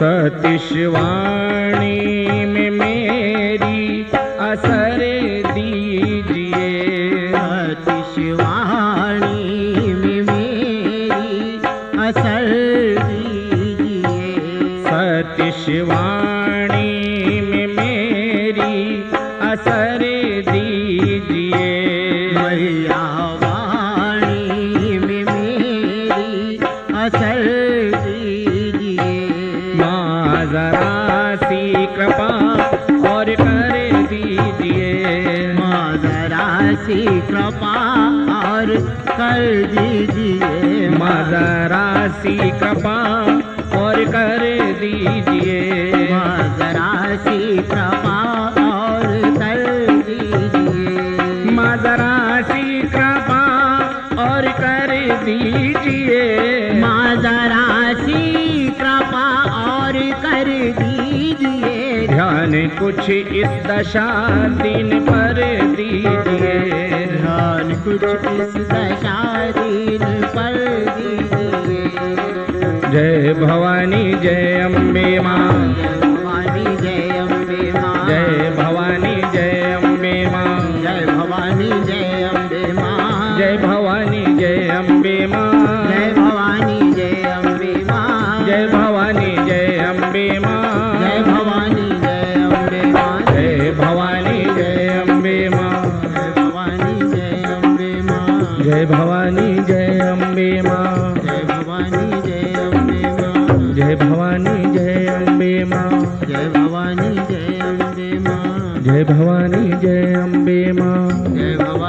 सतीश वाणी में मेरी असर दीजिए। सतीश वाणी में मेरी असर दीजिए। सतीश वाणी में मेरी असर दीजिए। मैया वाणी में मेरी असर दीजिए। माँ जरा सी कृपा और कर दीजिए। माँ जरा सी कृपा और कर दीजिए। माँ जरा सी कृपा और कर दीजिए। माँ जरा सी कृपा और कर दीजिए। माँ जरा सी कृपा और कर दीजिए। माँ जरा सी कृपा और कर दीजिए। ध्यान कुछ इस दशा दिन पर दीजिए। ध्यान कुछ इस दशा दिन पर दीजिए। जय भवानी जय अम्बे माँ। जय भवानी जय अम्बे माँ। जय भवानी जय अम्बे माँ। जय भवानी जय अम्बे माँ। जय भवानी जय अम्बे माँ। जय भवानी जय अम्बे माँ। जय भवानी जय अम्बे माँ। जय भवानी जय अम्बे माँ। जय भवानी जय अम्बे माँ। जय भवानी जय अम्बे माँ। जय भवानी जय अम्बे माँ। जय भवानी जय अम्बे माँ। जय भवानी जय अम्बे माँ। जय भवानी जय अम्बे माँ। जय भवानी जय अम्बे माँ। जय भवानी